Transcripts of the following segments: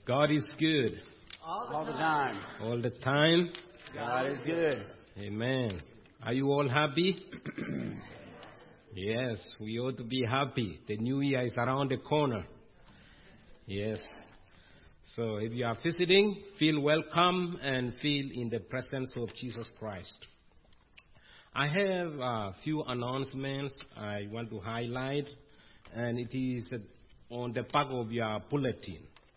God is good. All the time. All the time. God is good. Amen. Are you all happy? Yes, we ought to be happy. The new year is around the corner. Yes. So if you are visiting, feel welcome and feel in the presence of Jesus Christ. I have a few announcements I want to highlight, and it is on the back of your bulletin.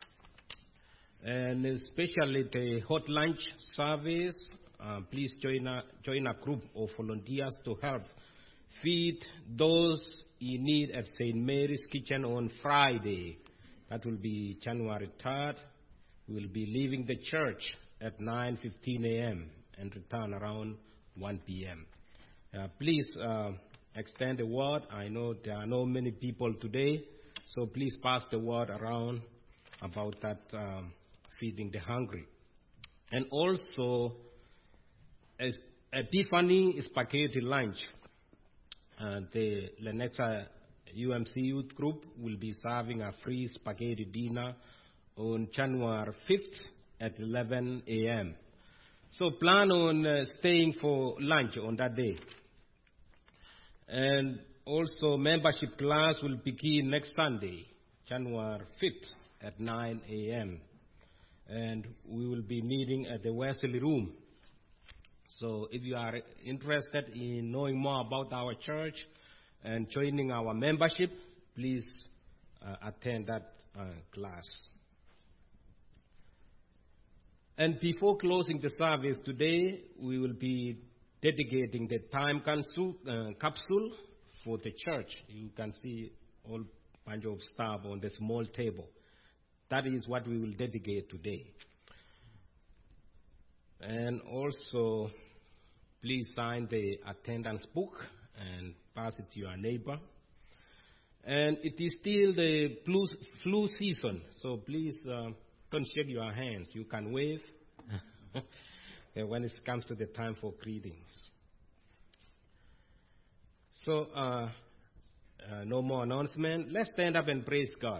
And especially the hot lunch service, please join a group of volunteers to help feed those in need at St. Mary's Kitchen on Friday. That will be January 3rd. We will be leaving the church at 9:15 a.m. and return around 1 p.m. Please extend the word. I know there are not many people today, so please pass the word around about that feeding the hungry. And also, Epiphany Spaghetti Lunch. The Lenexa UMC Youth Group will be serving a free spaghetti dinner on January 5th at 11 a.m. So plan on staying for lunch on that day. And also membership class will begin next Sunday, January 5th at 9 a.m. And we will be meeting at the Wesley Room. So if you are interested in knowing more about our church and joining our membership, please attend that class. And before closing the service today, we will be dedicating the time capsule for the church. You can see all bunch of stuff on the small table. That is what we will dedicate today. And also, please sign the attendance book and pass it to your neighbor. And it is still the flu season, so please don't shake your hands. You can wave when it comes to the time for greetings. So, no more announcement. Let's stand up and praise God.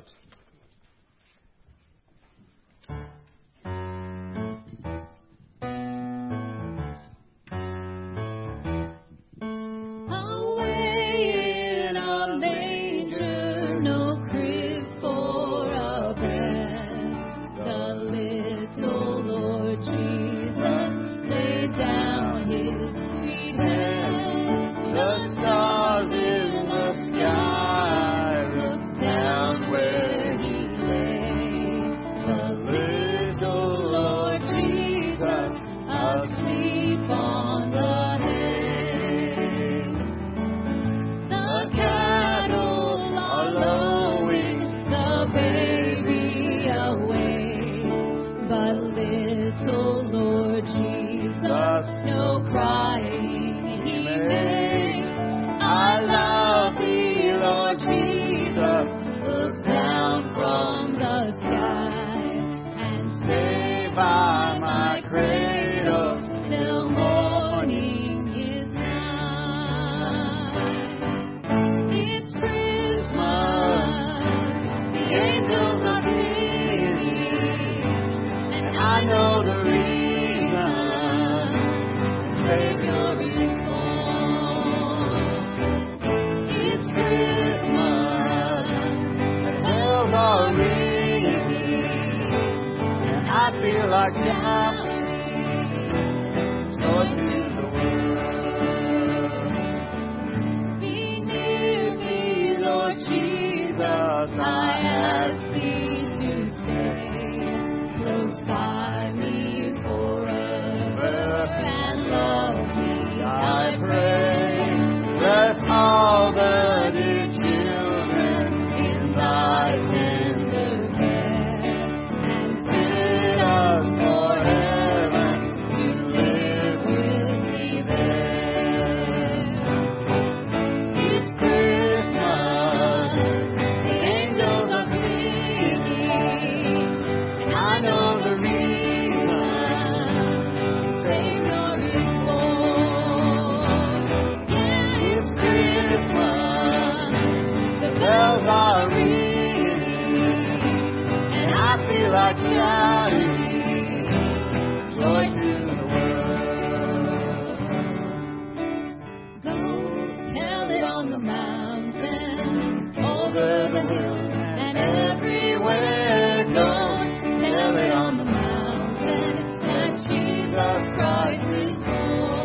Forever. like shouting joy to the world. Go tell it on the mountain, over the hills and everywhere. Go tell it on the mountain that Jesus Christ is born.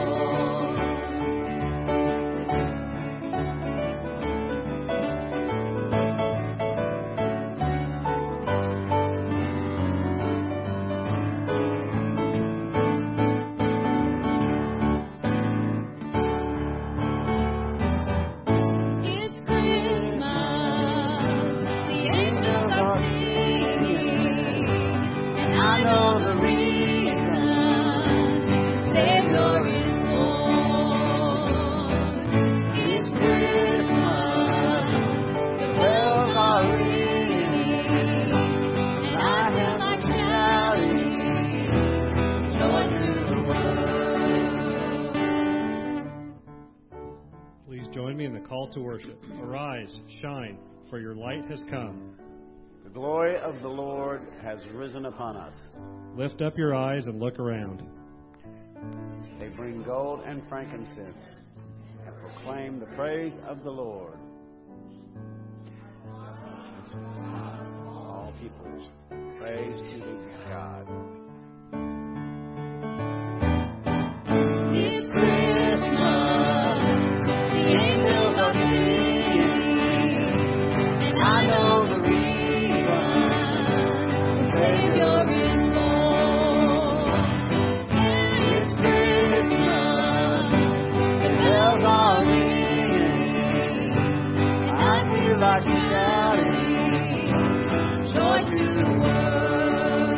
It's Christmas, the angels are singing, and I know the reason, the Savior is born. It's Christmas, the bells are ringing, and I hear like shouting, joy to the world. Please join me in the call to worship. Arise, shine, for your light has come. The glory of the Lord has risen upon us. Lift up your eyes and look around. They bring gold and frankincense and proclaim the praise of the Lord. All peoples, praise to God. It's Christmas, the angels are singing, and I know the reason, the Savior is born. It's Christmas, the bells are ringing, and I feel like shouting, joy to the world.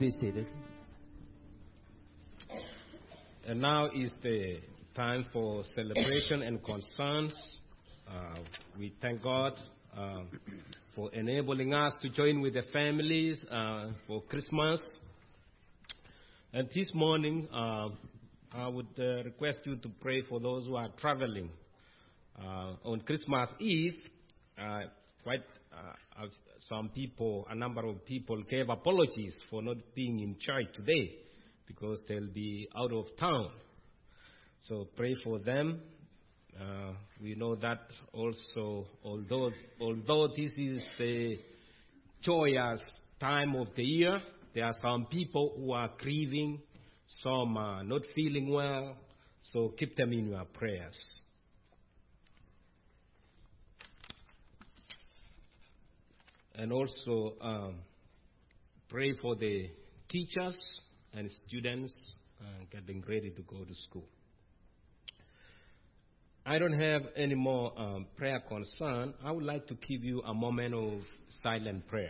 be seated. And now is the time for celebration and concerns. We thank God for enabling us to join with the families for Christmas. And this morning, I would request you to pray for those who are traveling. On Christmas Eve, a number of people gave apologies for not being in church today because they'll be out of town. So pray for them. We know that also, although this is the joyous time of the year, there are some people who are grieving, some are not feeling well, so keep them in your prayers. And also pray for the teachers and students getting ready to go to school. I don't have any more prayer concern. I would like to give you a moment of silent prayer.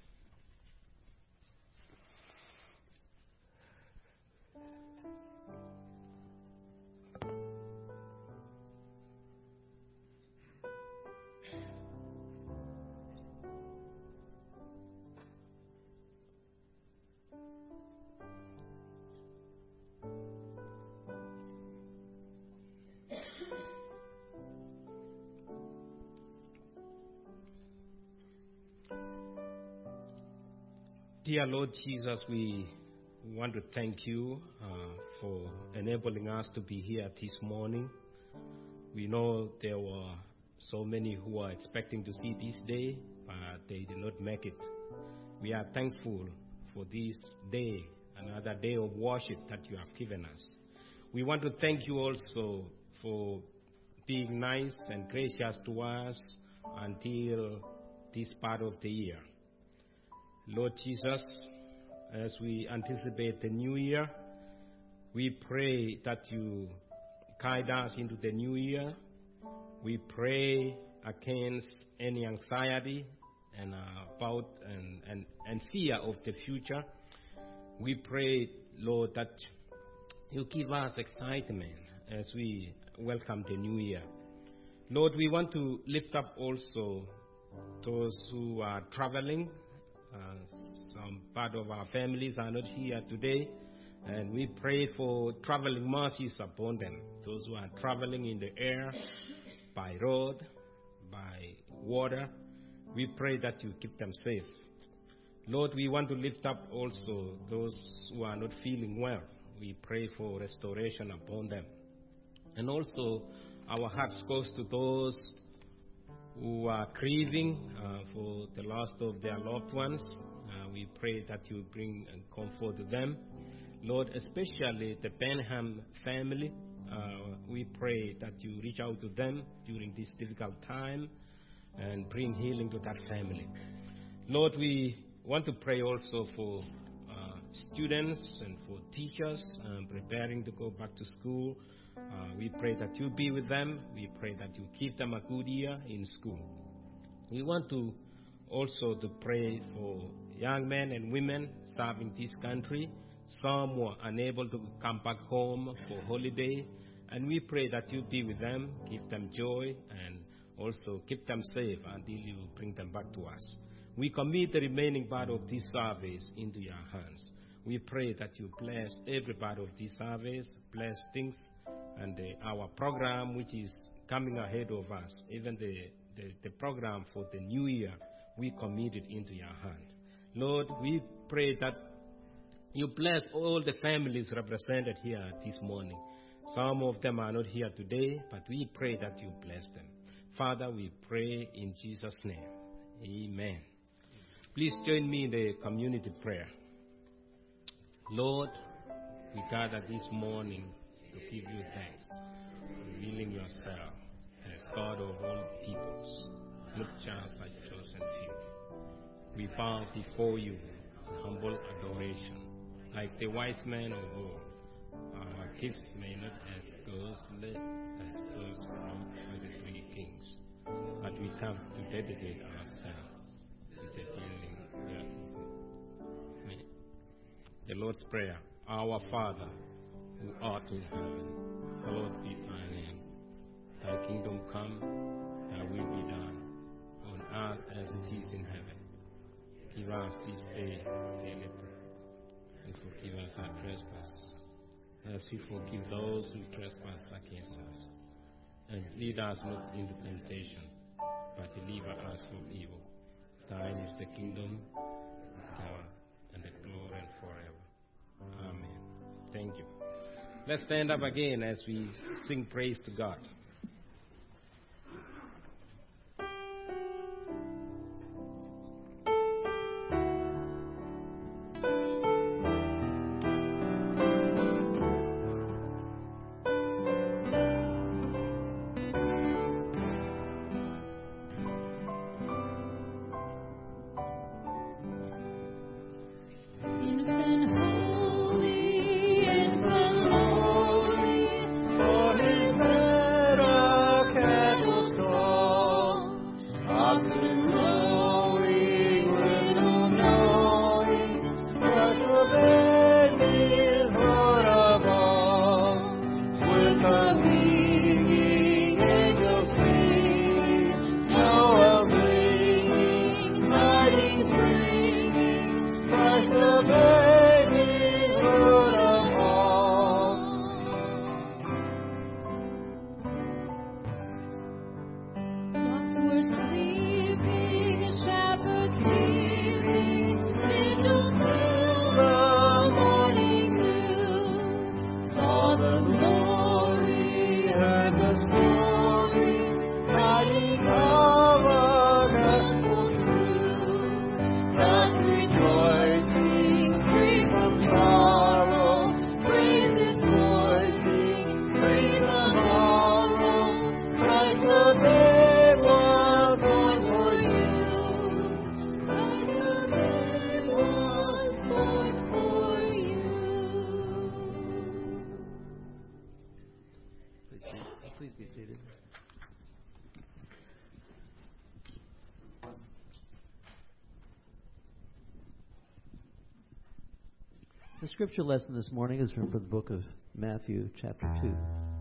Dear Lord Jesus, we want to thank you for enabling us to be here this morning. We know there were so many who were expecting to see this day, but they did not make it. We are thankful for this day, another day of worship that you have given us. We want to thank you also for being nice and gracious to us until this part of the year. Lord Jesus, as we anticipate the new year, we pray that you guide us into the new year. We pray against any anxiety and about and fear of the future. We pray, Lord, that you give us excitement as we welcome the new year. Lord, we want to lift up also those who are traveling. Some part of our families are not here today, and we pray for traveling mercies upon them. Those who are traveling in the air, by road, by water, we pray that you keep them safe. Lord, we want to lift up also those who are not feeling well. We pray for restoration upon them. And also, our hearts goes to those who are grieving for the loss of their loved ones. We pray that you bring and comfort them. Lord, especially the Benham family, we pray that you reach out to them during this difficult time and bring healing to that family. Lord, we want to pray also for students and for teachers preparing to go back to school. We pray that you be with them. We pray that you give them a good year in school. We want to also to pray for young men and women serving this country. Some were unable to come back home for holiday, and we pray that you be with them, give them joy, and also keep them safe until you bring them back to us. We commit the remaining part of this service into your hands. We pray that you bless every part of this service, bless things, and our program which is coming ahead of us, even the program for the new year, we commit it into your hand. Lord, we pray that you bless all the families represented here this morning. Some of them are not here today, but we pray that you bless them. Father, we pray in Jesus' name. Amen. Please join me in the community prayer. Lord, we gather this morning to give you thanks, revealing yourself as God of all peoples, not just a chosen few. We bow before you in humble adoration, like the wise men of old. Our gifts may not as costly as those from the 3 kings, but we come to dedicate ourselves to the healing. The Lord's Prayer. Our Father, who art in heaven, hallowed be thy name. Thy kingdom come, thy will be done, on earth as it is in heaven. Give us this day daily bread, and forgive us our trespass, as we forgive those who trespass against us. And lead us not into temptation, but deliver us from evil. Thine is the kingdom, the power, and the glory, and forever. Amen. Thank you. Let's stand up again as we sing praise to God. Please be seated. The scripture lesson this morning is from the book of Matthew, chapter 2.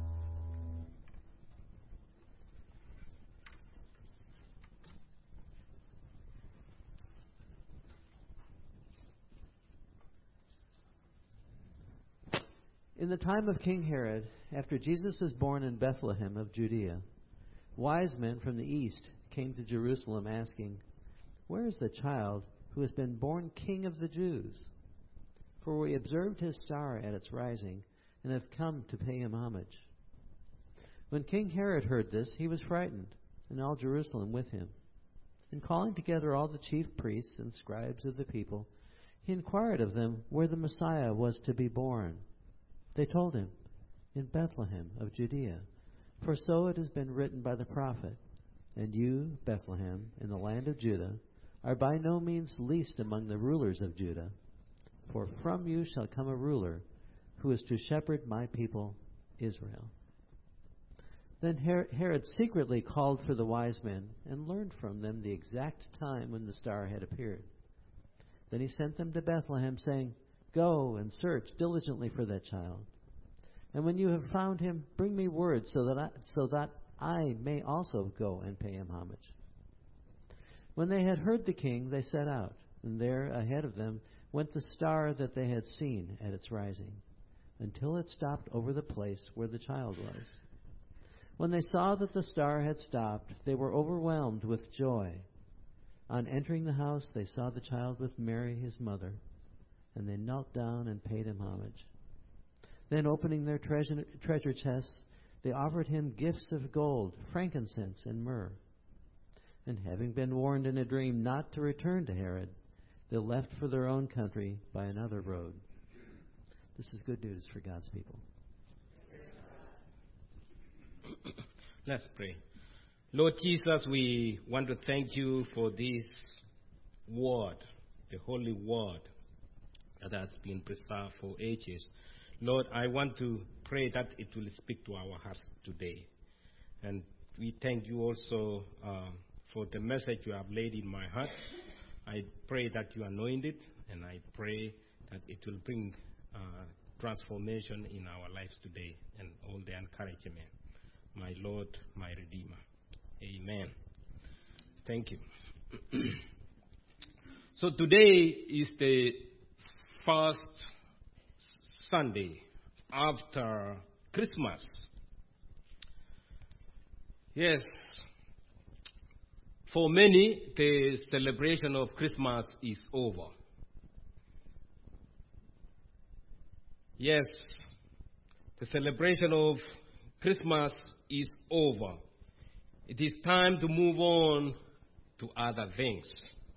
In the time of King Herod, after Jesus was born in Bethlehem of Judea, wise men from the east came to Jerusalem asking, "Where is the child who has been born King of the Jews? For we observed his star at its rising and have come to pay him homage." When King Herod heard this, he was frightened, and all Jerusalem with him. And calling together all the chief priests and scribes of the people, he inquired of them where the Messiah was to be born. They told him, "In Bethlehem of Judea, for so it has been written by the prophet, and you, Bethlehem, in the land of Judah, are by no means least among the rulers of Judah, for from you shall come a ruler who is to shepherd my people Israel." Then Herod secretly called for the wise men and learned from them the exact time when the star had appeared. Then he sent them to Bethlehem, saying, "Go and search diligently for that child. And when you have found him, bring me word so that I may also go and pay him homage." When they had heard the king, they set out, and there ahead of them went the star that they had seen at its rising, until it stopped over the place where the child was. When they saw that the star had stopped, they were overwhelmed with joy. On entering the house, they saw the child with Mary, his mother, and they knelt down and paid him homage. Then, opening their treasure chests, they offered him gifts of gold, frankincense, and myrrh. And having been warned in a dream not to return to Herod, they left for their own country by another road. This is good news for God's people. Let's pray. Lord Jesus, we want to thank you for this word, the holy word that has been preserved for ages. Lord, I want to pray that it will speak to our hearts today. And we thank you also for the message you have laid in my heart. I pray that you anoint it, and I pray that it will bring transformation in our lives today and all the encouragement. My Lord, my Redeemer. Amen. Thank you. So today is the first Sunday after Christmas. Yes, for many, the celebration of Christmas is over. Yes, the celebration of Christmas is over. It is time to move on to other things.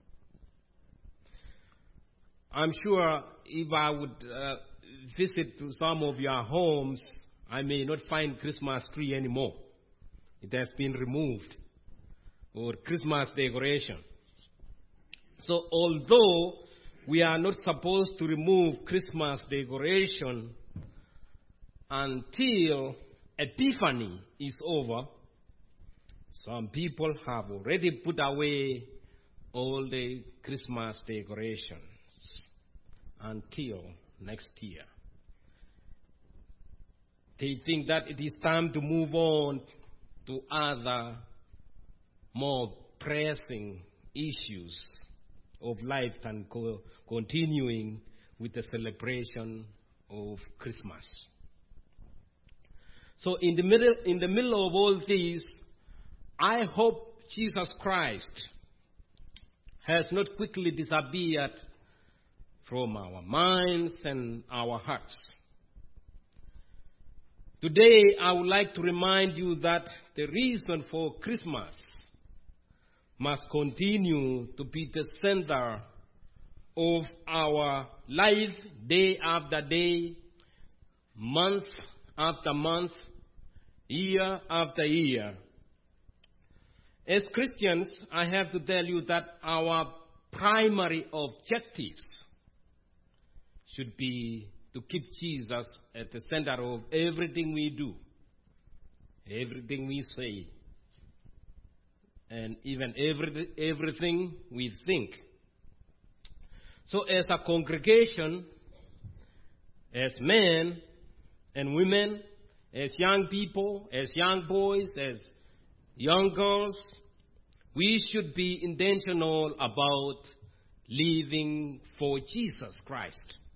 I'm sure if I would visit to some of your homes, I may not find Christmas tree anymore. It has been removed, or Christmas decoration. So although we are not supposed to remove Christmas decoration until Epiphany is over, some people have already put away all the Christmas decorations until next year. They think that it is time to move on to other more pressing issues of life than continuing with the celebration of Christmas. So in the middle of all this, I hope Jesus Christ has not quickly disappeared from our minds and our hearts. Today, I would like to remind you that the reason for Christmas must continue to be the center of our life, day after day, month after month, year after year. As Christians, I have to tell you that our primary objectives should be to keep Jesus at the center of everything we do, everything we say, and even everything we think. So as a congregation, as men and women, as young people, as young boys, as young girls, we should be intentional about living for Jesus Christ.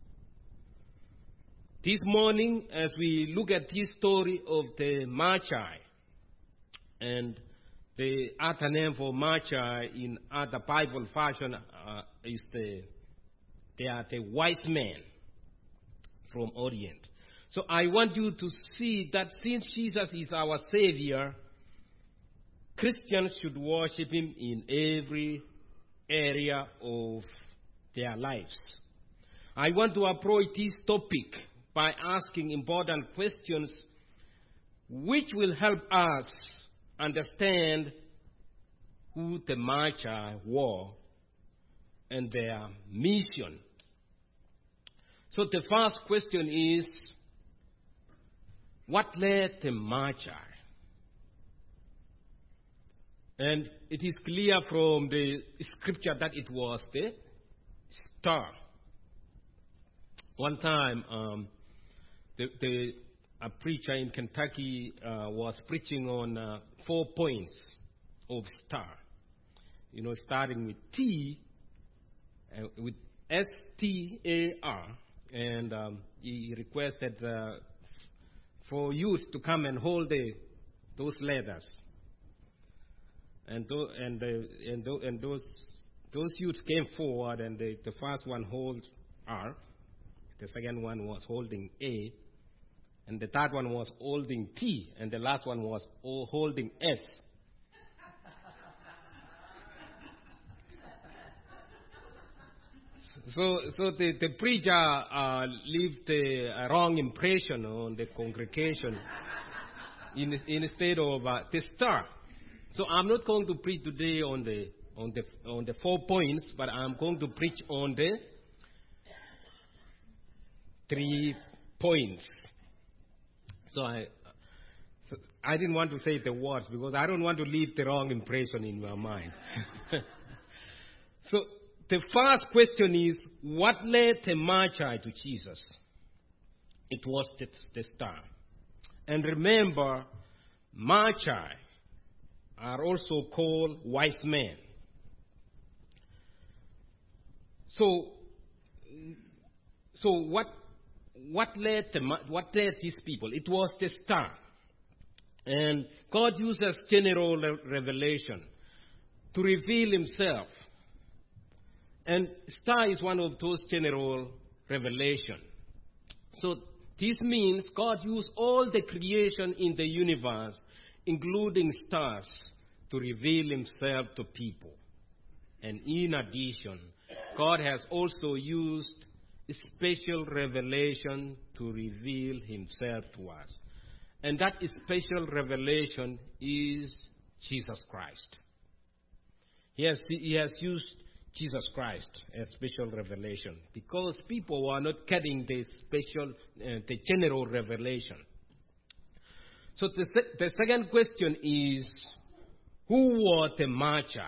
This morning, as we look at this story of the Magi, and the other name for Magi in other Bible version is they are the wise men from Orient. So I want you to see that since Jesus is our Savior, Christians should worship Him in every area of their lives. I want to approach this topic by asking important questions which will help us understand who the Magi were and their mission. So the first question is, what led the Magi? And it is clear from the scripture that it was the star. One time, a preacher in Kentucky was preaching on 4 points of star. You know, starting with T, with S-T-A-R, and he requested for youth to come and hold those letters. And those youths came forward, and the first one held R, the second one was holding A, and the third one was holding T, and the last one was holding S. So the preacher left a wrong impression on the congregation instead of the star. So I'm not going to preach today on the 4 points, but I'm going to preach on the 3 points. So I didn't want to say the words because I don't want to leave the wrong impression in your mind. So the first question is, what led the Magi to Jesus? It was the star. And remember, Magi are also called wise men. So what led these people? It was the star. And God uses general revelation to reveal himself. And star is one of those general revelation. So this means God used all the creation in the universe, including stars, to reveal himself to people. And in addition, God has also used special revelation to reveal himself to us. And that special revelation is Jesus Christ. He has used Jesus Christ as special revelation because people were not getting the general revelation. So the second question is, who were the Magi?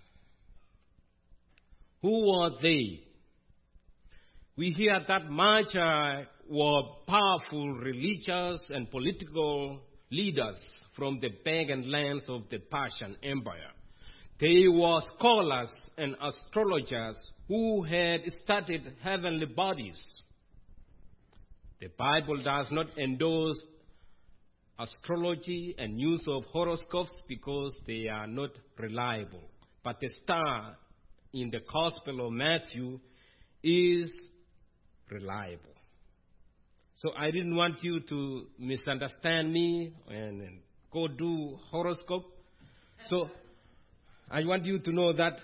Who were they? We hear that Magi were powerful religious and political leaders from the pagan lands of the Persian Empire. They were scholars and astrologers who had studied heavenly bodies. The Bible does not endorse astrology and use of horoscopes because they are not reliable. But the star in the Gospel of Matthew is reliable. So I didn't want you to misunderstand me and go do horoscope. So I want you to know that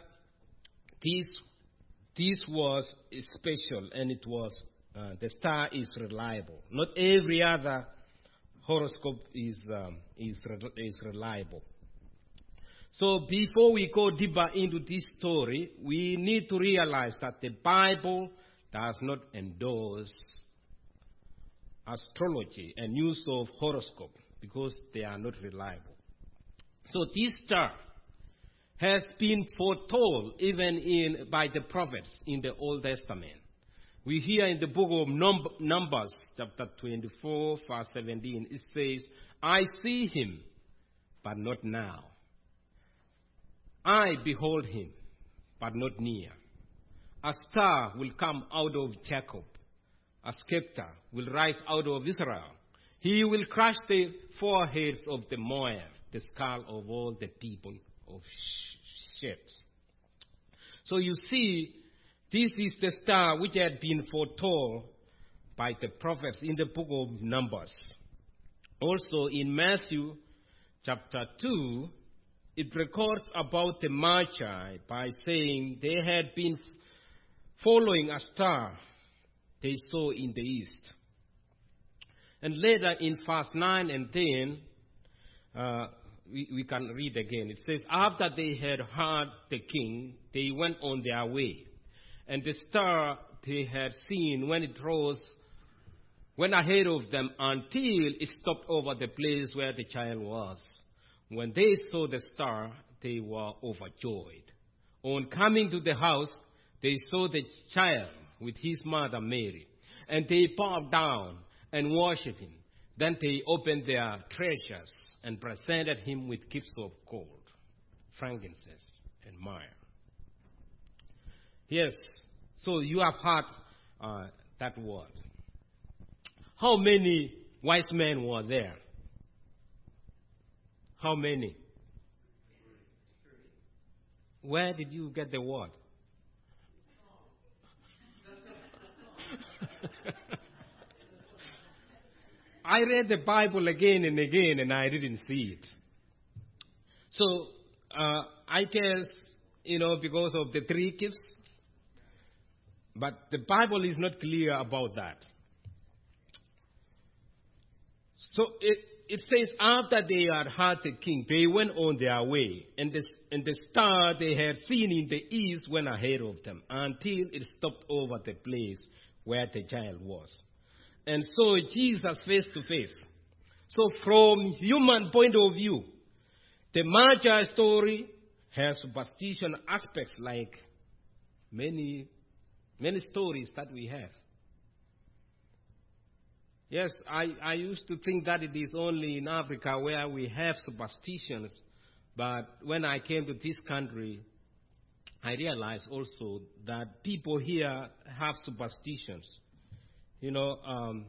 this was special, and it was the star is reliable. Not every other horoscope is reliable. So before we go deeper into this story, we need to realize that the Bible does not endorse astrology and use of horoscope because they are not reliable. So this star has been foretold even by the prophets in the Old Testament. We hear in the book of Numbers, chapter 24, verse 17, it says, I see him, but not now. I behold him, but not near. A star will come out of Jacob. A scepter will rise out of Israel. He will crush the foreheads of the Moab, the skull of all the people of ships. So you see, this is the star which had been foretold by the prophets in the book of Numbers. Also in Matthew chapter 2, it records about the Magi by saying they had been following a star they saw in the east. And later in verse 9 and 10, we can read again. It says, after they had heard the king, they went on their way. And the star they had seen when it rose went ahead of them until it stopped over the place where the child was. When they saw the star, they were overjoyed. On coming to the house, they saw the child with his mother Mary, and they bowed down and worshipped him. Then they opened their treasures and presented him with gifts of gold, frankincense, and myrrh. Yes, so you have heard that word. How many wise men were there? How many? Where did you get the word? I read the Bible again and again, and I didn't see it. So I guess, because of the three gifts. But the Bible is not clear about that. So it says after they had heard the king, they went on their way, and the star they had seen in the east went ahead of them until it stopped over the place where the child was. And so Jesus face to face. So from human point of view, the Magi story has superstition aspects like many stories that we have. Yes, I used to think that it is only in Africa where we have superstitions, but when I came to this country, I realized also that people here have superstitions. When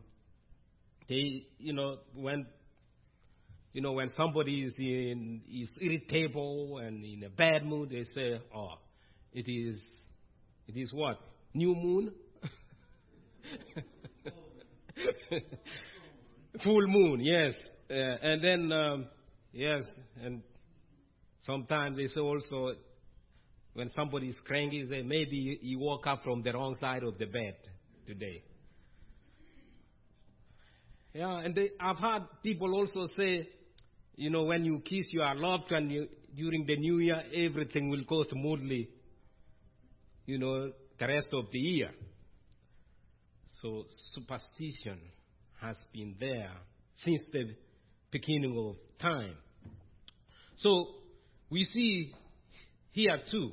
somebody is irritable and in a bad mood, they say, "Oh, it is what? New moon?" Full moon, yes. And then, yes, and sometimes they say also, when somebody is cranky, they say, maybe you woke up from the wrong side of the bed today. Yeah, and I've heard people also say, when you kiss your loved one during the New Year, everything will go smoothly, the rest of the year. So superstition has been there since the beginning of time. So we see here too,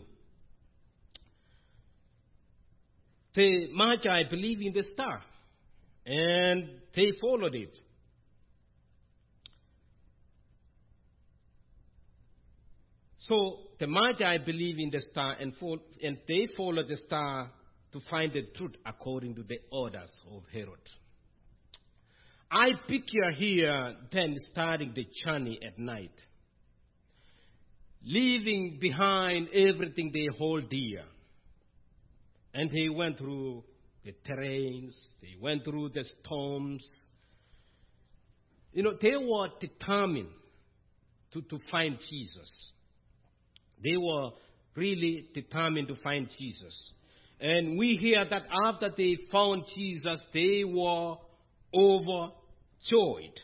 the Magi believed in the star, and they followed it. So the Magi believed in the star, and they followed the star to find the truth according to the orders of Herod. I picture here them starting the journey at night, leaving behind everything they hold dear. And they went through the terrains, they went through the storms. They were determined to find Jesus. They were really determined to find Jesus. And we hear that after they found Jesus, they were overjoyed.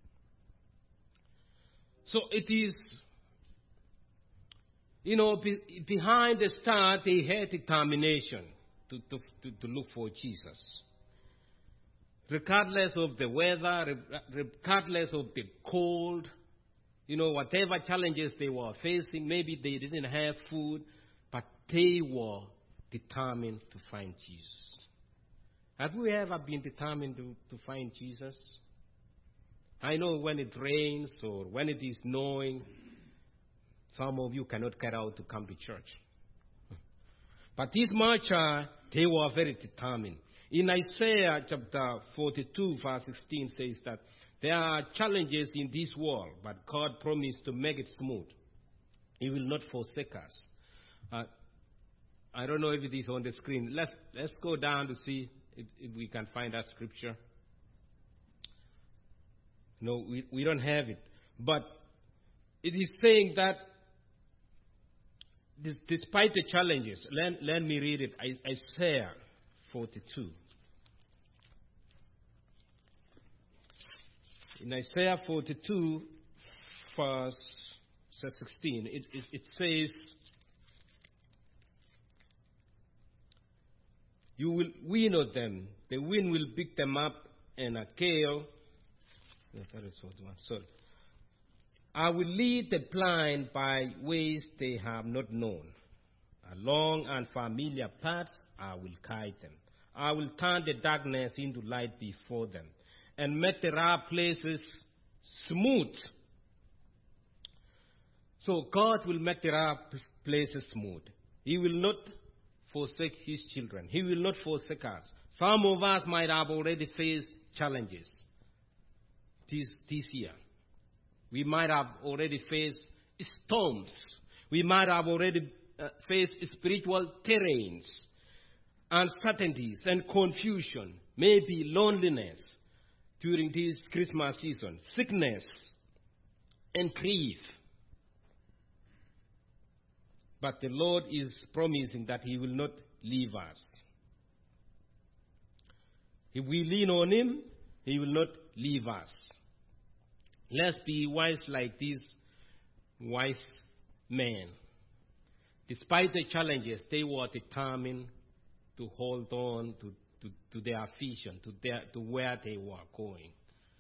So it is, behind the star, they had determination to look for Jesus. Regardless of the weather, regardless of the cold, whatever challenges they were facing, maybe they didn't have food, but they were determined to find Jesus. Have we ever been determined to find Jesus? I know when it rains or when it is snowing, some of you cannot get out to come to church. But these Magi, they were very determined. In Isaiah chapter 42, verse 16 says that there are challenges in this world, but God promised to make it smooth. He will not forsake us. I don't know if it is on the screen. Let's go down to see if we can find that scripture. No, we don't have it. But it is saying that despite the challenges, let me read it. Isaiah 42. In Isaiah 42, verse 16, it says, "You will winnow them, the wind will pick them up, and a gale." Sorry. "I will lead the blind by ways they have not known. Along unfamiliar paths I will guide them. I will turn the darkness into light before them, and make the rough places smooth." So God will make the rough places smooth. He will not forsake his children. He will not forsake us. Some of us might have already faced challenges this year. We might have already faced storms. We might have already faced spiritual terrains, uncertainties and confusion, maybe loneliness during this Christmas season, sickness and grief. But the Lord is promising that he will not leave us. If we lean on him, he will not leave us. Let's be wise like these wise men. Despite the challenges, they were determined to hold on to their vision, to where they were going.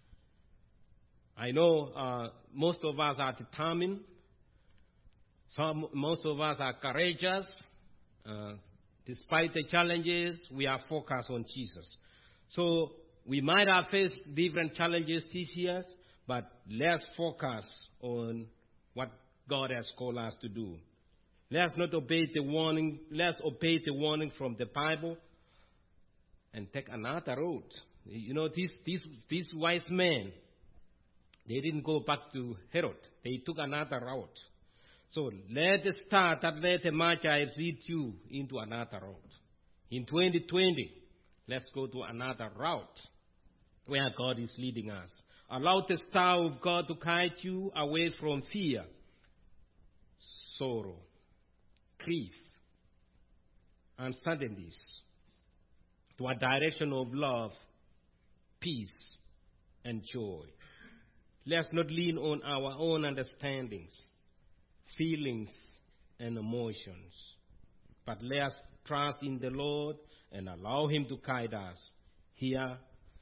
I know most of us are determined. Most of us are courageous. Despite the challenges, we are focused on Jesus. So we might have faced different challenges this year, but let's focus on what God has called us to do. Let's not obey the warning. Let's obey the warning from the Bible and take another road. You know, these wise men, they didn't go back to Herod. They took another route. So let the Magi lead you into another route. In 2020, let's go to another route where God is leading us. Allow the star of God to guide you away from fear, sorrow, grief, uncertainties, to a direction of love, peace, and joy. Let's not lean on our own understandings, feelings, and emotions, but let's trust in the Lord and allow Him to guide us here,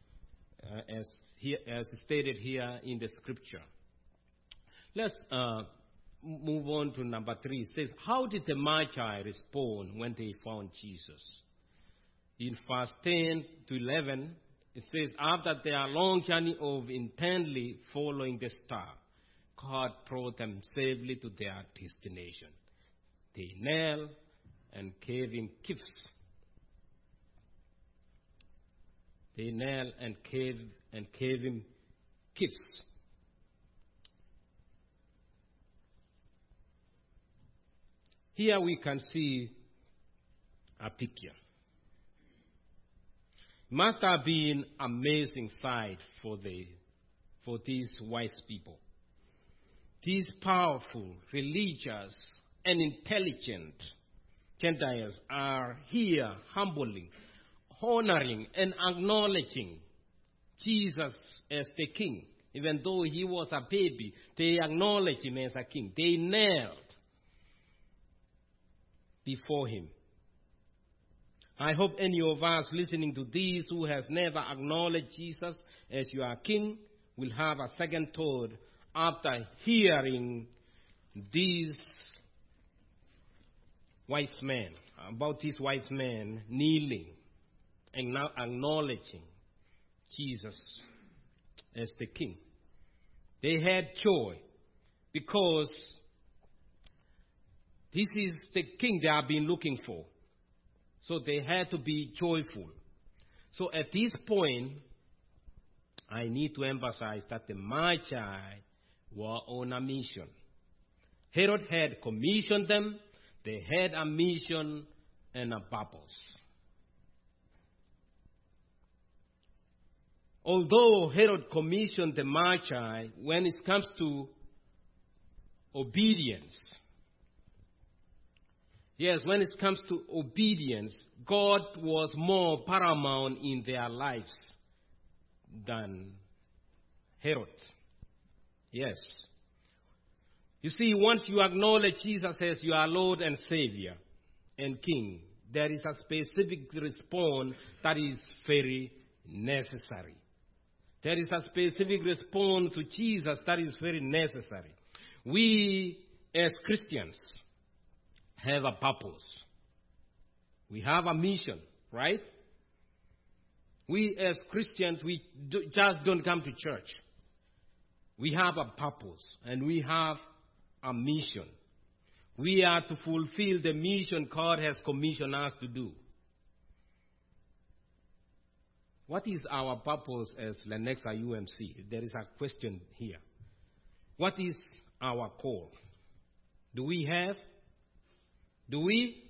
as stated here in the Scripture. Let's move on to number 3. It says, how did the Magi respond when they found Jesus? In verse 10 to 11, it says, after their long journey of intently following the star, God brought them safely to their destination. They knelt and gave Him gifts. They knelt and gave Him gifts. Here we can see a picture. It must have been an amazing sight for these wise people. These powerful, religious, and intelligent Gentiles are here humbling, honoring, and acknowledging Jesus as the king. Even though he was a baby, they acknowledge him as a king. They knelt before him. I hope any of us listening to these who has never acknowledged Jesus as your king will have a second thought after hearing these wise men, about these wise men kneeling and now acknowledging Jesus as the king. They had joy because this is the king they have been looking for. So they had to be joyful. So at this point, I need to emphasize that the Magi were on a mission. Herod had commissioned them. They had a mission and a purpose. Although Herod commissioned the Magi, when it comes to obedience, yes, when it comes to obedience, God was more paramount in their lives than Herod. Yes. You see, once you acknowledge Jesus as your Lord and Savior and King, there is a specific response that is very necessary. There is a specific response to Jesus that is very necessary. We, as Christians, have a purpose. We have a mission, right? We as Christians, we just don't come to church. We have a purpose and we have a mission. We are to fulfill the mission God has commissioned us to do. What is our purpose as Lenexa UMC? There is a question here. What is our call? Do we have? Do we?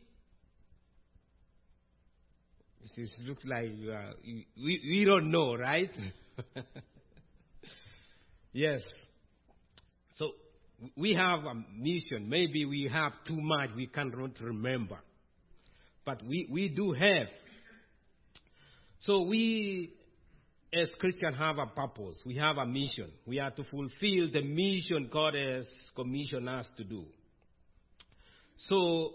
It looks like we don't know, right? Yes. So we have a mission. Maybe we have too much we cannot remember. But we do have. So we, as Christians, have a purpose. We have a mission. We are to fulfill the mission God has commissioned us to do. So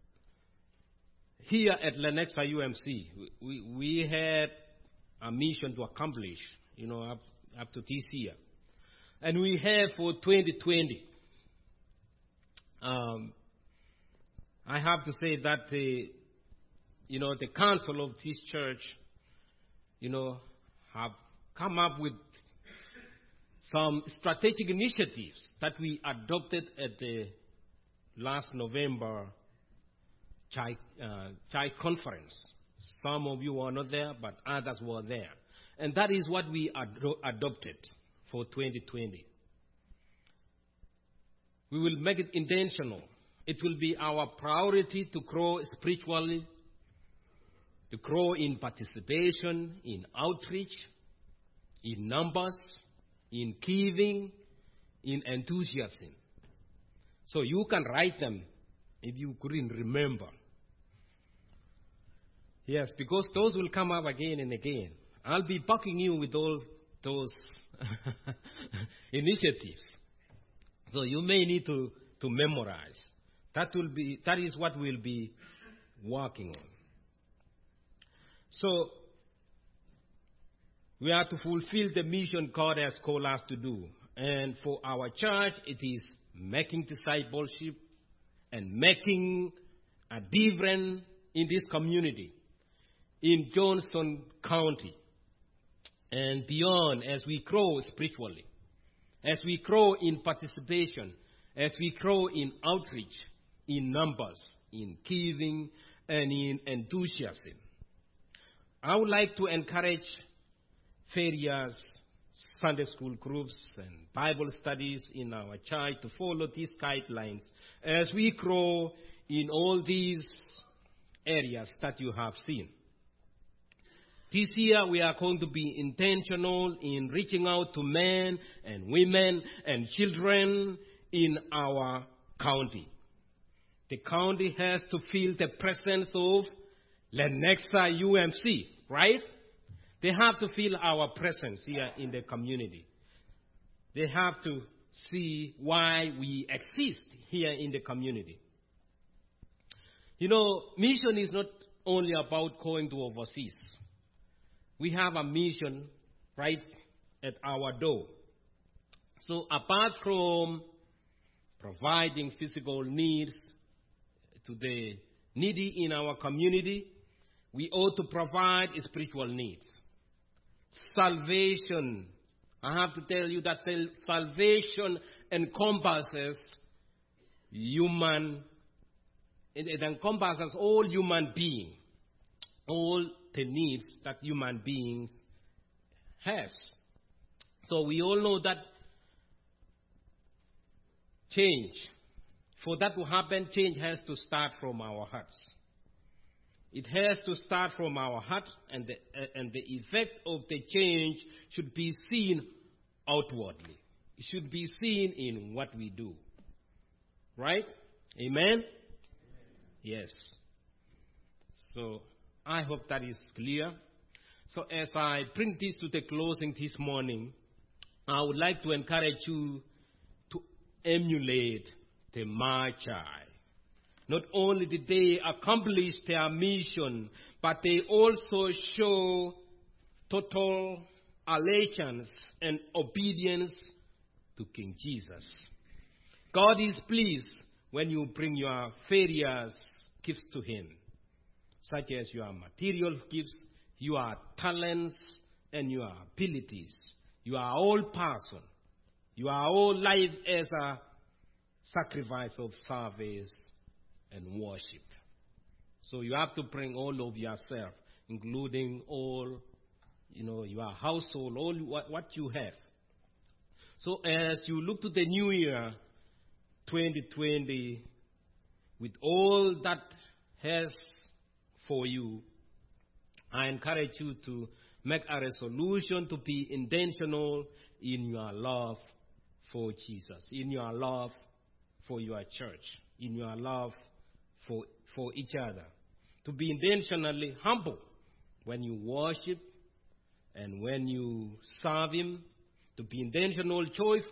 here at Lenexa UMC, we had a mission to accomplish, up to this year. And we have for 2020. I have to say that the council of this church, have come up with some strategic initiatives that we adopted at the last November Chai conference. Some of you were not there, but others were there. And that is what we adopted for 2020. We will make it intentional. It will be our priority to grow spiritually, to grow in participation, in outreach, in numbers, in giving, in enthusiasm. So you can write them if you couldn't remember. Yes, because those will come up again and again. I'll be bucking you with all those initiatives. So you may need to memorize. That is what we'll be working on. So we are to fulfill the mission God has called us to do. And for our church, it is making discipleship and making a difference in this community, in Johnson County, and beyond, as we grow spiritually, as we grow in participation, as we grow in outreach, in numbers, in giving, and in enthusiasm. I would like to encourage various Sunday school groups and Bible studies in our church to follow these guidelines as we grow in all these areas that you have seen. This year we are going to be intentional in reaching out to men and women and children in our county. The county has to feel the presence of Lenexa UMC, right? They have to feel our presence here in the community. They have to see why we exist here in the community. Mission is not only about going to overseas. We have a mission right at our door. So apart from providing physical needs to the needy in our community, we ought to provide spiritual needs. Salvation. I have to tell you that salvation encompasses it encompasses all human beings, all the needs that human beings has. So we all know that change, for that to happen, change has to start from our hearts. It has to start from our heart, and the effect of the change should be seen outwardly. It should be seen in what we do. Right? Amen? Yes. So I hope that is clear. So as I bring this to the closing this morning, I would like to encourage you to emulate the Magi. Not only did they accomplish their mission, but they also show total allegiance and obedience to King Jesus. God is pleased when you bring your various gifts to Him, such as your material gifts, your talents, and your abilities. You are all person. You are all life as a sacrifice of service and worship. So you have to bring all of yourself, including all, your household, all what you have. So as you look to the new year, 2020, with all that has for you, I encourage you to make a resolution to be intentional in your love for Jesus, in your love for your church, in your love for each other. To be intentionally humble when you worship and when you serve Him. To be intentionally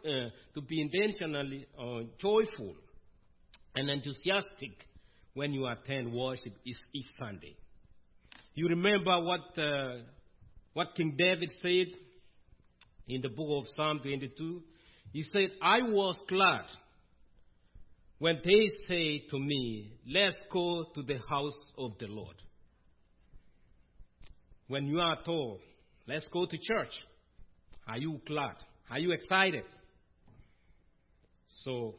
joyful and enthusiastic when you attend worship each Sunday. You remember what King David said in the book of Psalm 22? He said, I was glad when they say to me, let's go to the house of the Lord. when you are told, let's go to church, are you glad? Are you excited? So,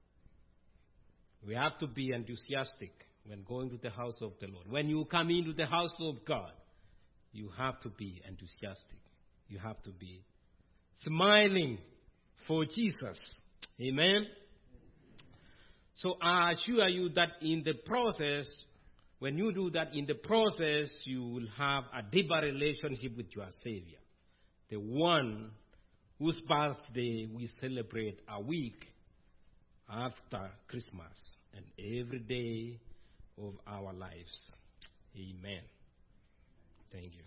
we have to be enthusiastic when going to the house of the Lord. When you come into the house of God, you have to be enthusiastic. You have to be smiling for Jesus. Amen? So I assure you that in the process, when you do that, in the process, you will have a deeper relationship with your Savior, the one whose birthday we celebrate a week after Christmas and every day of our lives. Amen. Thank you.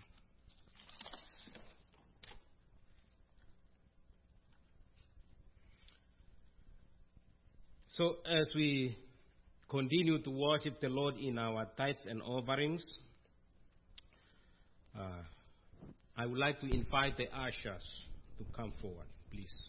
So as we continue to worship the Lord in our tithes and offerings, I would like to invite the ushers to come forward, please.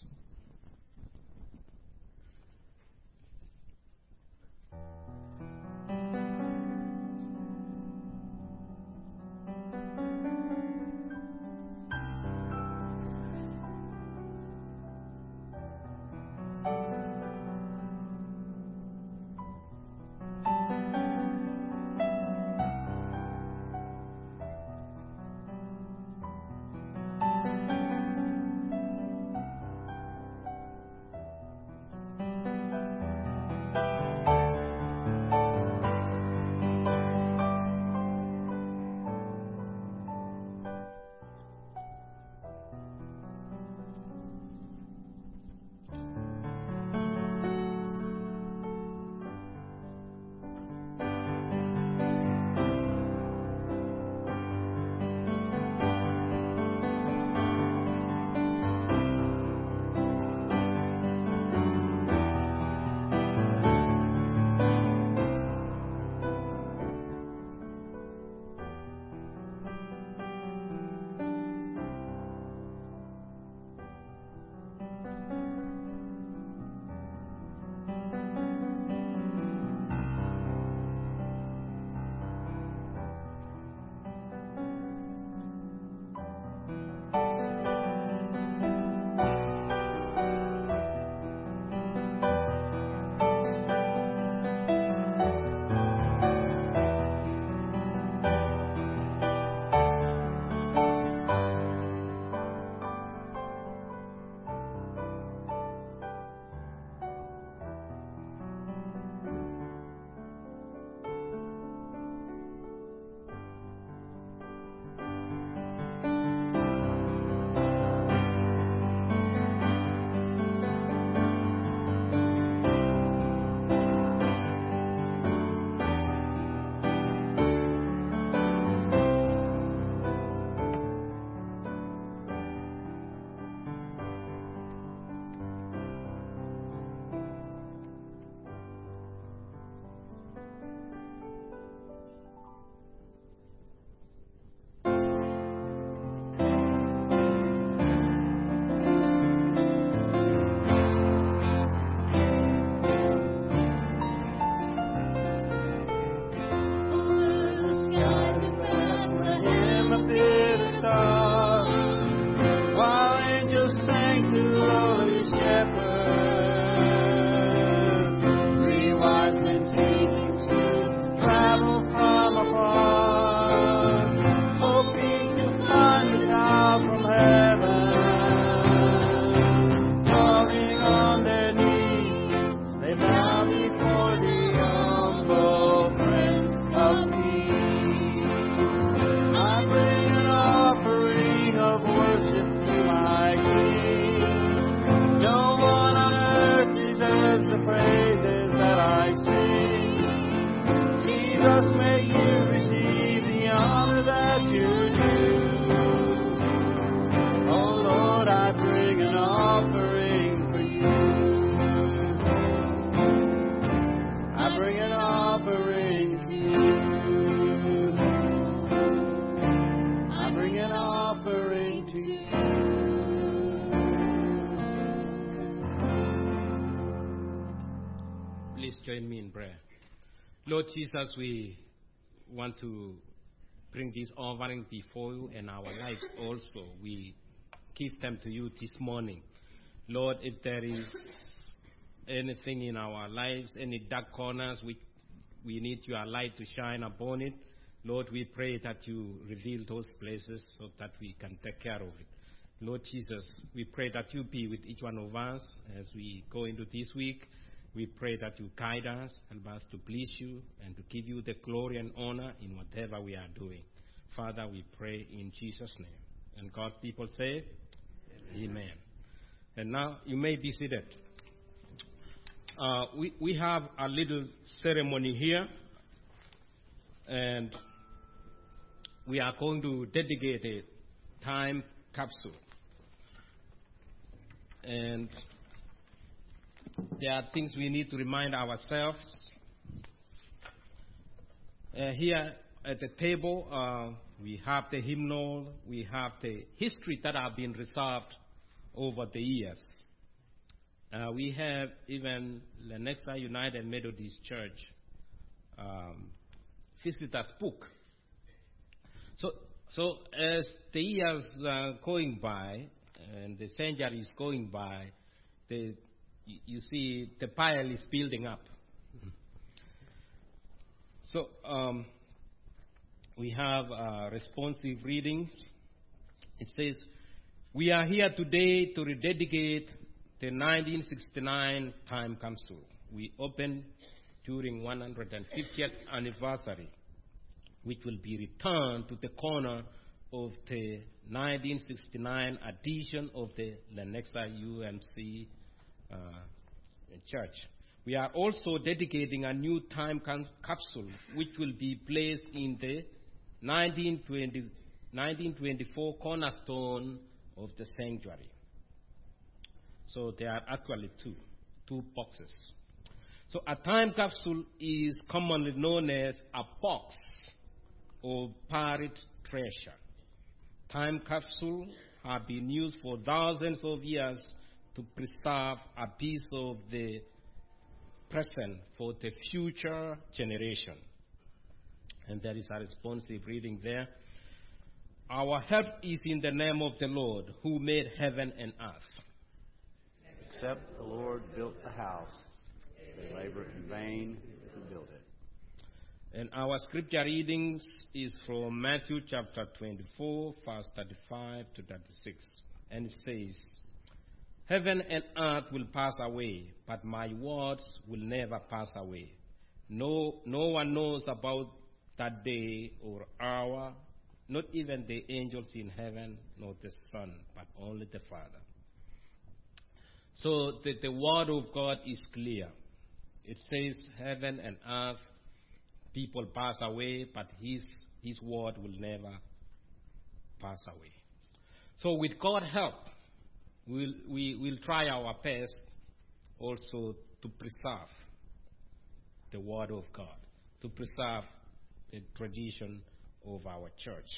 Join me in prayer. Lord Jesus, we want to bring these offerings before you and our lives also. We give them to you this morning. Lord, if there is anything in our lives, any dark corners, we need your light to shine upon it. Lord, we pray that you reveal those places so that we can take care of it. Lord Jesus, we pray that you be with each one of us as we go into this week. We pray that you guide us, help us to please you, and to give you the glory and honor in whatever we are doing. Father, we pray in Jesus' name. And God's people say, Amen. And now you may be seated. We have a little ceremony here, and we are going to dedicate a time capsule. And there are things we need to remind ourselves. Here at the table, we have the hymnal, we have the history that have been reserved over the years. We have even Lenexa United Methodist Church visitor's book. So as the years are going by and the centuries going by, you see the pile is building up. So we have responsive readings. It says, we are here today to rededicate the 1969 time capsule. We opened during 150th anniversary, which will be returned to the corner of the 1969 edition of the Lenexa UMC church. We are also dedicating a new time capsule, which will be placed in the 1924 cornerstone of the sanctuary. So there are actually two boxes. So a time capsule is commonly known as a box or buried treasure. Time capsules have been used for thousands of years to preserve a piece of the present for the future generation. And there is a responsive reading there. Our help is in the name of the Lord, who made heaven and earth. Except the Lord built the house, they labor in vain who build it. And our scripture readings is from Matthew chapter 24, verse 35 to 36. And it says, heaven and earth will pass away, but my words will never pass away. No one knows about that day or hour, not even the angels in heaven, nor the Son, but only the Father. So the word of God is clear. It says heaven and earth, people pass away, but his word will never pass away. So with God's help, we'll try our best also to preserve the word of God, to preserve the tradition of our church.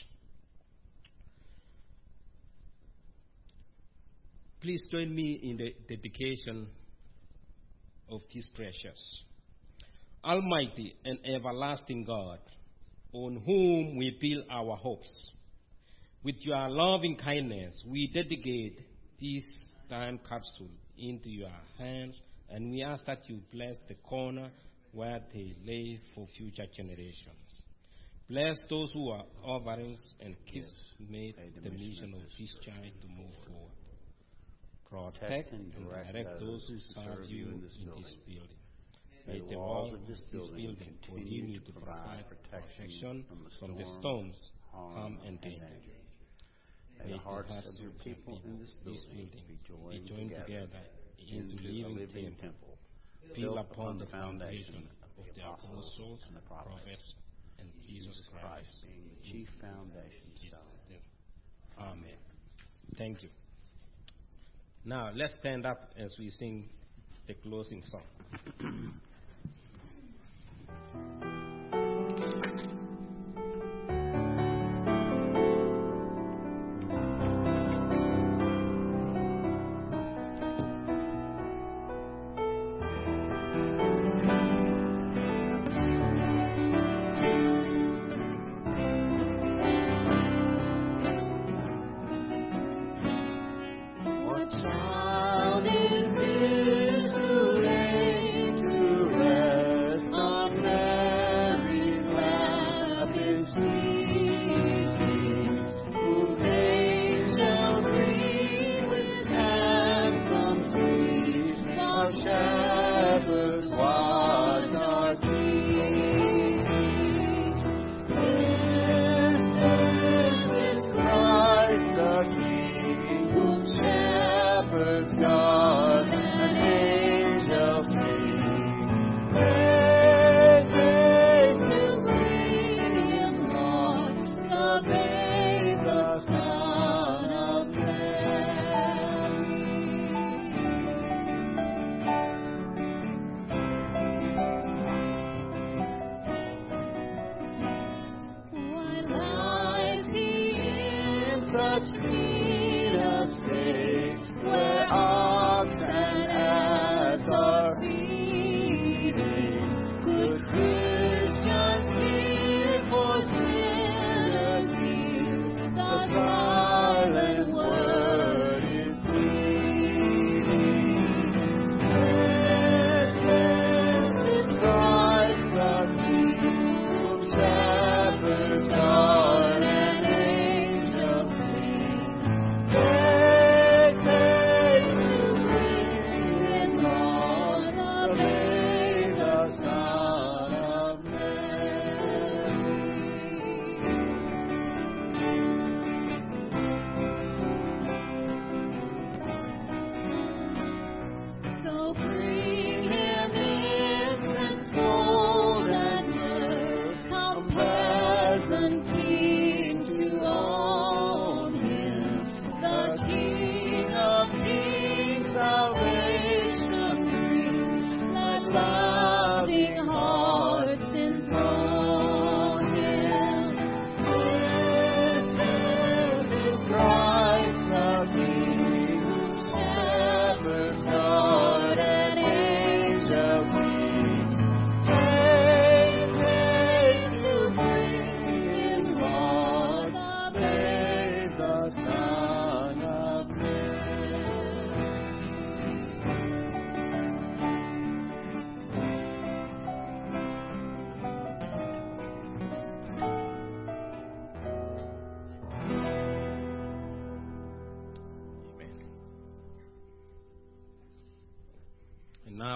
Please join me in the dedication of these treasures. Almighty and everlasting God, on whom we build our hopes, with your loving kindness, we dedicate this time capsule into your hands, and we ask that you bless the corner where they lay for future generations. Bless those who are offerings and gifts made the mission of this child to move forward. Protect and direct those who serve you in this building. May the walls of this building continue to provide protection from the storms, harm, and danger. May the hearts of your people in this building be joined together into a living temple, built upon the foundation of the apostles and the prophets and Jesus Christ being the chief foundation stone. Amen. Thank you. Now let's stand up as we sing the closing song.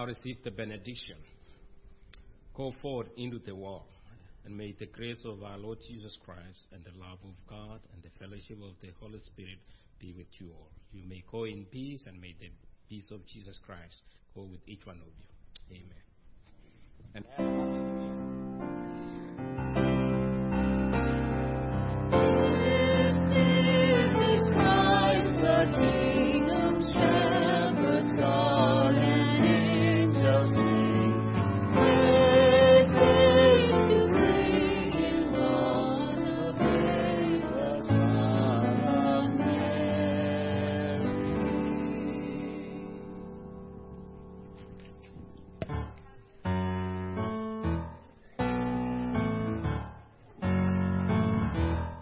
now receive the benediction. Go forth into the world, and may the grace of our Lord Jesus Christ and the love of God and the fellowship of the Holy Spirit be with you all. You may go in peace, and may the peace of Jesus Christ go with each one of you. Amen. And